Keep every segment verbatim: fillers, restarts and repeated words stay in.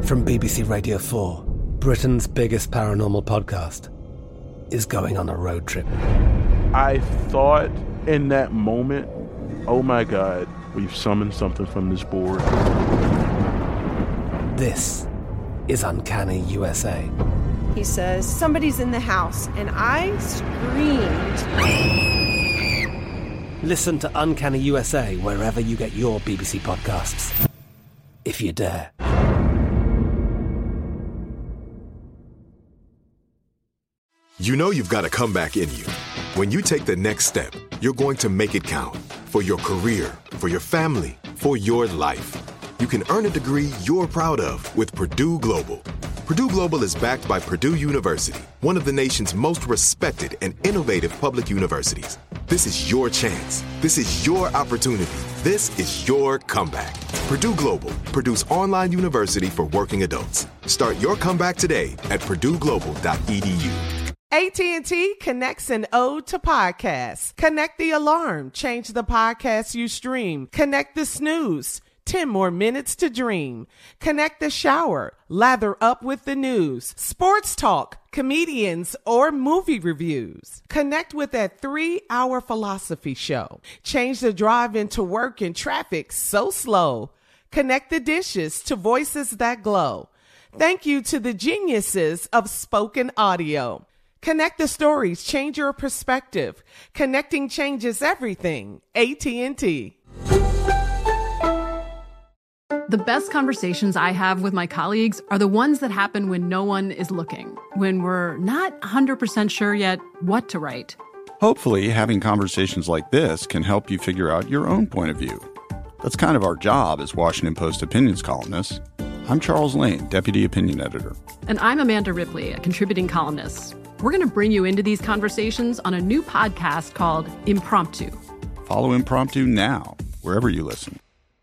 From B B C Radio four, Britain's biggest paranormal podcast is going on a road trip. I thought in that moment, oh my God, we've summoned something from this board. This is Uncanny U S A. He says, somebody's in the house, and I screamed. Listen to Uncanny U S A wherever you get your B B C podcasts, if you dare. You know you've got a comeback in you. When you take the next step, you're going to make it count for your career, for your family, for your life. You can earn a degree you're proud of with Purdue Global. Purdue Global is backed by Purdue University, one of the nation's most respected and innovative public universities. This is your chance. This is your opportunity. This is your comeback. Purdue Global, Purdue's online university for working adults. Start your comeback today at purdue global dot e d u. A T and T connects an ode to podcasts. Connect the alarm. Change the podcast you stream. Connect the snooze. ten more minutes to dream. Connect the shower. Lather up with the news. Sports talk, comedians, or movie reviews. Connect with that three-hour philosophy show. Change the drive into work in traffic so slow. Connect the dishes to voices that glow. Thank you to the geniuses of spoken audio. Connect the stories, change your perspective. Connecting changes everything. A T and T. The best conversations I have with my colleagues are the ones that happen when no one is looking, when we're not one hundred percent sure yet what to write. Hopefully, having conversations like this can help you figure out your own point of view. That's kind of our job as Washington Post opinions columnists. I'm Charles Lane, Deputy Opinion Editor. And I'm Amanda Ripley, a contributing columnist. We're going to bring you into these conversations on a new podcast called Impromptu. Follow Impromptu now, wherever you listen.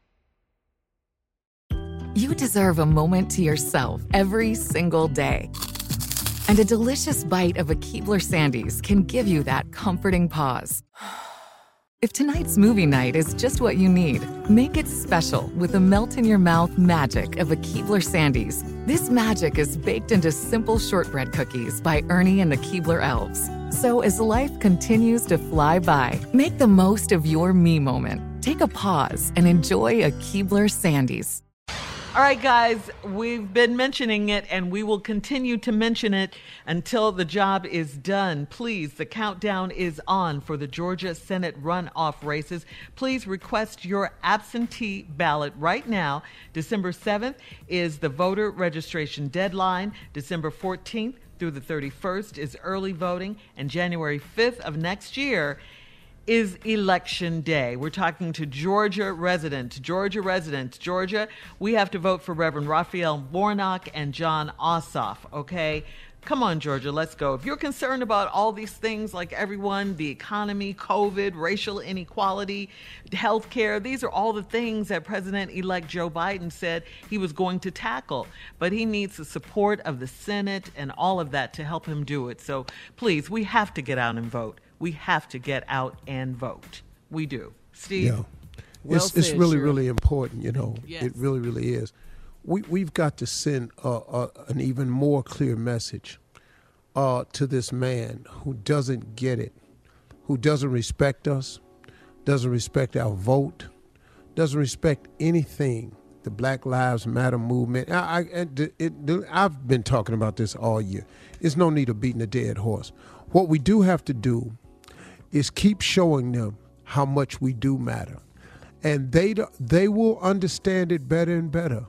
You deserve a moment to yourself every single day. And a delicious bite of a Keebler Sandies can give you that comforting pause. If tonight's movie night is just what you need, make it special with the melt-in-your-mouth magic of a Keebler Sandies. This magic is baked into simple shortbread cookies by Ernie and the Keebler Elves. So as life continues to fly by, make the most of your me moment. Take a pause and enjoy a Keebler Sandies. All right, guys, we've been mentioning it, and we will continue to mention it until the job is done. Please, the countdown is on for the Georgia Senate runoff races. Please request your absentee ballot right now. December seventh is the voter registration deadline. December fourteenth through the thirty-first is early voting, and January fifth of next year is Election Day. We're talking to Georgia residents. Georgia residents. Georgia, we have to vote for Reverend Raphael Warnock and Jon Ossoff, okay? Come on, Georgia, let's go. If you're concerned about all these things like everyone, the economy, COVID, racial inequality, health care, these are all the things that President-elect Joe Biden said he was going to tackle. But he needs the support of the Senate and all of that to help him do it. So please, we have to get out and vote. We have to get out and vote. We do. Steve? Yeah. Well it's, it's said, really, Shirley. really important, you know. Yes. It really, really is. We, we've got to send uh, uh, an even more clear message uh, to this man who doesn't get it, who doesn't respect us, doesn't respect our vote, doesn't respect anything, the Black Lives Matter movement. I, I, it, it, I've been talking about this all year. There's no need of beating a dead horse. What we do have to do is keep showing them how much we do matter. And they they will understand it better and better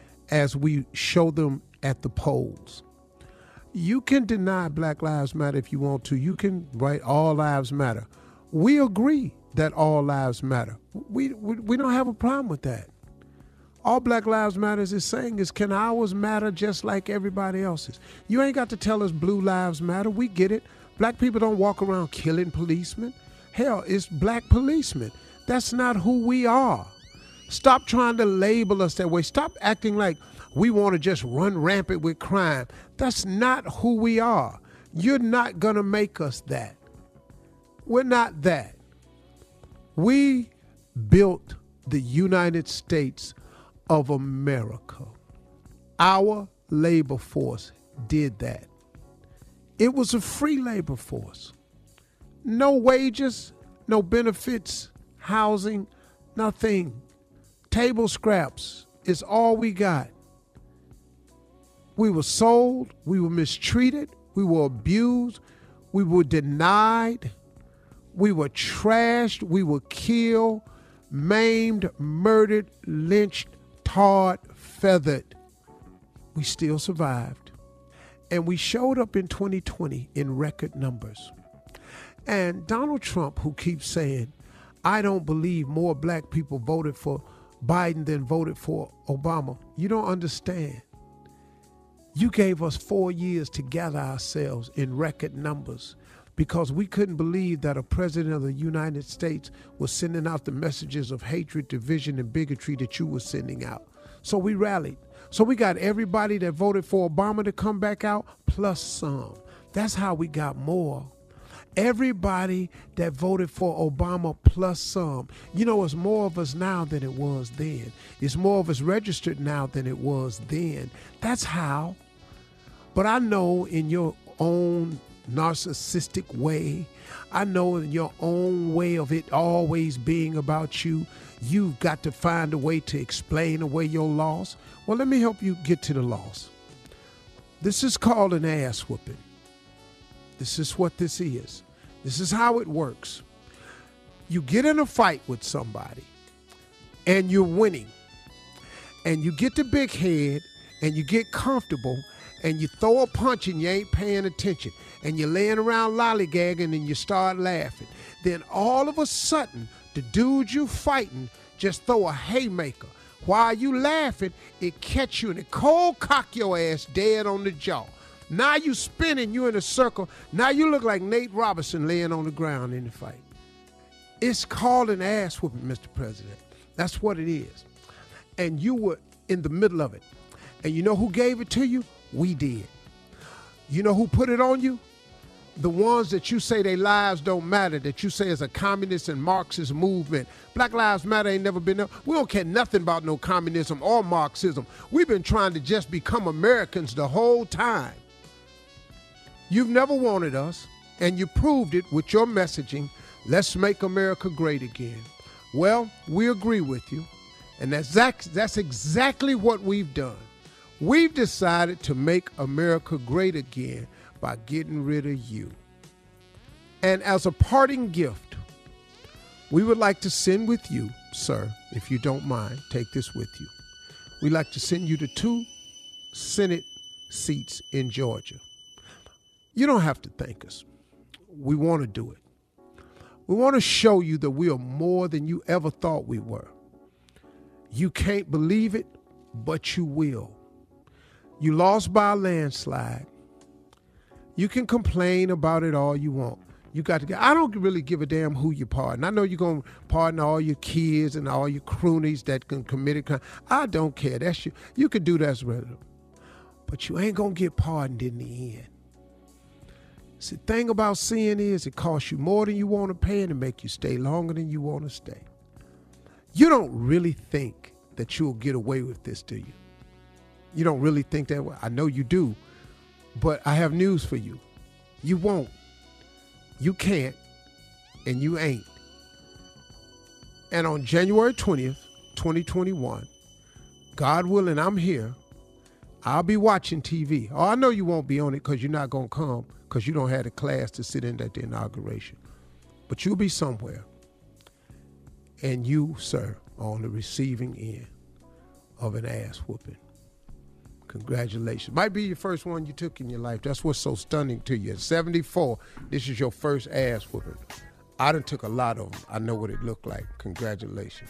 as we show them at the polls. You can deny Black Lives Matter if you want to. You can write all lives matter. We agree that all lives matter. We, we, we don't have a problem with that. All Black Lives Matter is saying is, can ours matter just like everybody else's? You ain't got to tell us blue lives matter. We get it. Black people don't walk around killing policemen. Hell, it's black policemen. That's not who we are. Stop trying to label us that way. Stop acting like we want to just run rampant with crime. That's not who we are. You're not going to make us that. We're not that. We built the United States of America. Our labor force did that. It was a free labor force. No wages, no benefits, housing, nothing. Table scraps is all we got. We were sold, we were mistreated, we were abused, we were denied, we were trashed, we were killed, maimed, murdered, lynched, tarred, feathered. We still survived. And we showed up in twenty twenty in record numbers. And Donald Trump, who keeps saying, I don't believe more black people voted for Biden than voted for Obama. You don't understand. You gave us four years to gather ourselves in record numbers because we couldn't believe that a president of the United States was sending out the messages of hatred, division, and bigotry that you were sending out. So we rallied. So we got everybody that voted for Obama to come back out, plus some. That's how we got more. Everybody that voted for Obama plus some. You know, it's more of us now than it was then. It's more of us registered now than it was then. That's how. But I know in your own narcissistic way, I know in your own way of it always being about you, you've got to find a way to explain away your loss. Well, let me help you get to the loss. This is called an ass whooping. This is what this is. This is how it works. You get in a fight with somebody and you're winning. And you get the big head and you get comfortable and you throw a punch and you ain't paying attention. And you're laying around lollygagging and you start laughing. Then all of a sudden, the dude you fighting just throw a haymaker. While you laughing, it catch you and it cold cock your ass dead on the jaw. Now you spinning, you in a circle. Now you look like Nate Robinson laying on the ground in the fight. It's called an ass whooping, Mister President. That's what it is. And you were in the middle of it. And you know who gave it to you? We did. You know who put it on you? The ones that you say their lives don't matter, that you say is a communist and Marxist movement. Black Lives Matter ain't never been there. We don't care nothing about no communism or Marxism. We've been trying to just become Americans the whole time. You've never wanted us, and you proved it with your messaging, let's make America great again. Well, we agree with you, and that's, that's exactly what we've done. We've decided to make America great again by getting rid of you. And as a parting gift, we would like to send with you, sir, if you don't mind, take this with you. We'd like to send you to two Senate seats in Georgia. You don't have to thank us. We want to do it. We want to show you that we are more than you ever thought we were. You can't believe it, but you will. You lost by a landslide. You can complain about it all you want. You got to get, I don't really give a damn who you pardon. I know you're going to pardon all your kids and all your croonies that can commit a crime. I don't care. That's you. You can do that as well. But you ain't going to get pardoned in the end. See, the thing about sin is it costs you more than you want to pay and it make you stay longer than you want to stay. You don't really think that you'll get away with this, do you? You don't really think that way. I know you do, but I have news for you. You won't. You can't, and you ain't. And on January twentieth, twenty twenty-one, God willing, I'm here. I'll be watching T V. Oh, I know you won't be on it because you're not going to come because you don't have the class to sit in at the inauguration. But you'll be somewhere. And you, sir, are on the receiving end of an ass whooping. Congratulations. Might be your first one you took in your life. That's what's so stunning to you. At seventy-four, this is your first ass whooping. I done took a lot of them. I know what it looked like. Congratulations.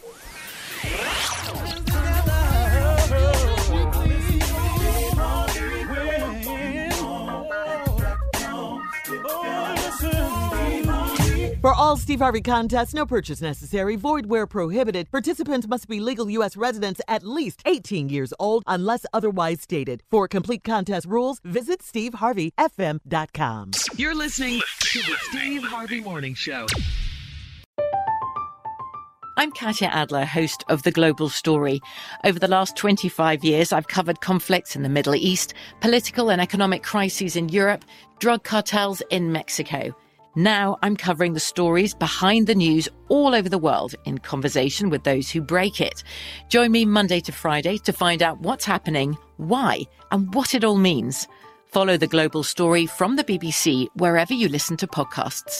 For all Steve Harvey contests, no purchase necessary, void where prohibited. Participants must be legal U S residents at least eighteen years old unless otherwise stated. For complete contest rules, visit steve harvey f m dot com. You're listening to the Steve Harvey Morning Show. I'm Katya Adler, host of The Global Story. Over the last twenty-five years, I've covered conflicts in the Middle East, political and economic crises in Europe, drug cartels in Mexico. Now I'm covering the stories behind the news all over the world in conversation with those who break it. Join me Monday to Friday to find out what's happening, why, and what it all means. Follow The Global Story from the B B C wherever you listen to podcasts.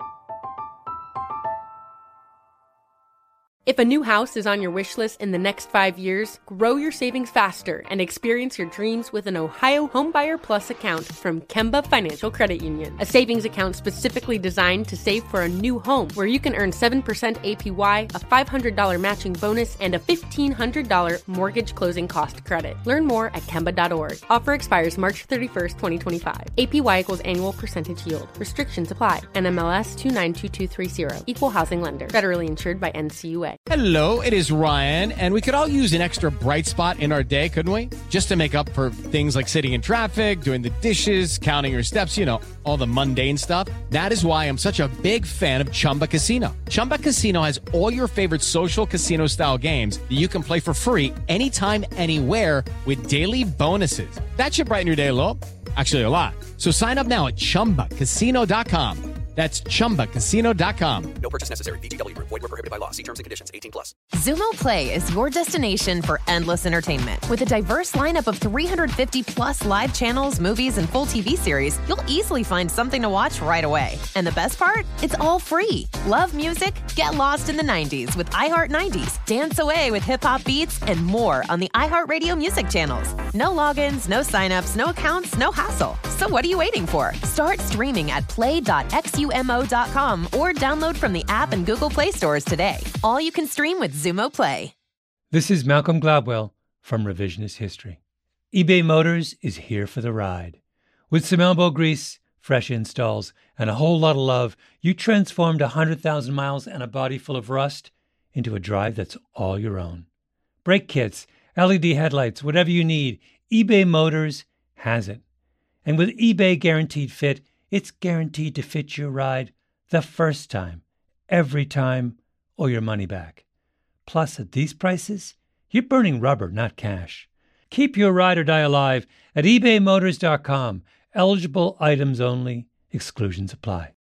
If a new house is on your wish list in the next five years, grow your savings faster and experience your dreams with an Ohio Homebuyer Plus account from Kemba Financial Credit Union. A savings account specifically designed to save for a new home where you can earn seven percent A P Y, a five hundred dollars matching bonus, and a fifteen hundred dollars mortgage closing cost credit. Learn more at Kemba dot org. Offer expires March thirty-first, twenty twenty-five. A P Y equals annual percentage yield. Restrictions apply. N M L S two nine two two three zero. Equal housing lender. Federally insured by N C U A. Hello, it is Ryan, and we could all use an extra bright spot in our day, couldn't we? Just to make up for things like sitting in traffic, doing the dishes, counting your steps, you know, all the mundane stuff. That is why I'm such a big fan of Chumba Casino. Chumba Casino has all your favorite social casino-style games that you can play for free anytime, anywhere with daily bonuses. That should brighten your day a little. Actually, a lot. So sign up now at chumba casino dot com. That's chumba casino dot com. No purchase necessary. V G W. Void where prohibited by law. See terms and conditions. eighteen plus. Xumo Play is your destination for endless entertainment. With a diverse lineup of three hundred fifty plus live channels, movies, and full T V series, you'll easily find something to watch right away. And the best part? It's all free. Love music? Get lost in the nineties with iHeart nineties. Dance away with hip-hop beats and more on the iHeartRadio music channels. No logins, no signups, no accounts, no hassle. So what are you waiting for? Start streaming at play dot xumo dot com or download from the app and Google Play stores today. All you can stream with Xumo Play. This is Malcolm Gladwell from Revisionist History. eBay Motors is here for the ride. With some elbow grease, fresh installs, and a whole lot of love, you transformed one hundred thousand miles and a body full of rust into a drive that's all your own. Brake kits, L E D headlights, whatever you need, eBay Motors has it. And with eBay Guaranteed Fit, it's guaranteed to fit your ride the first time, every time, or your money back. Plus, at these prices, you're burning rubber, not cash. Keep your ride or die alive at ebay motors dot com. Eligible items only. Exclusions apply.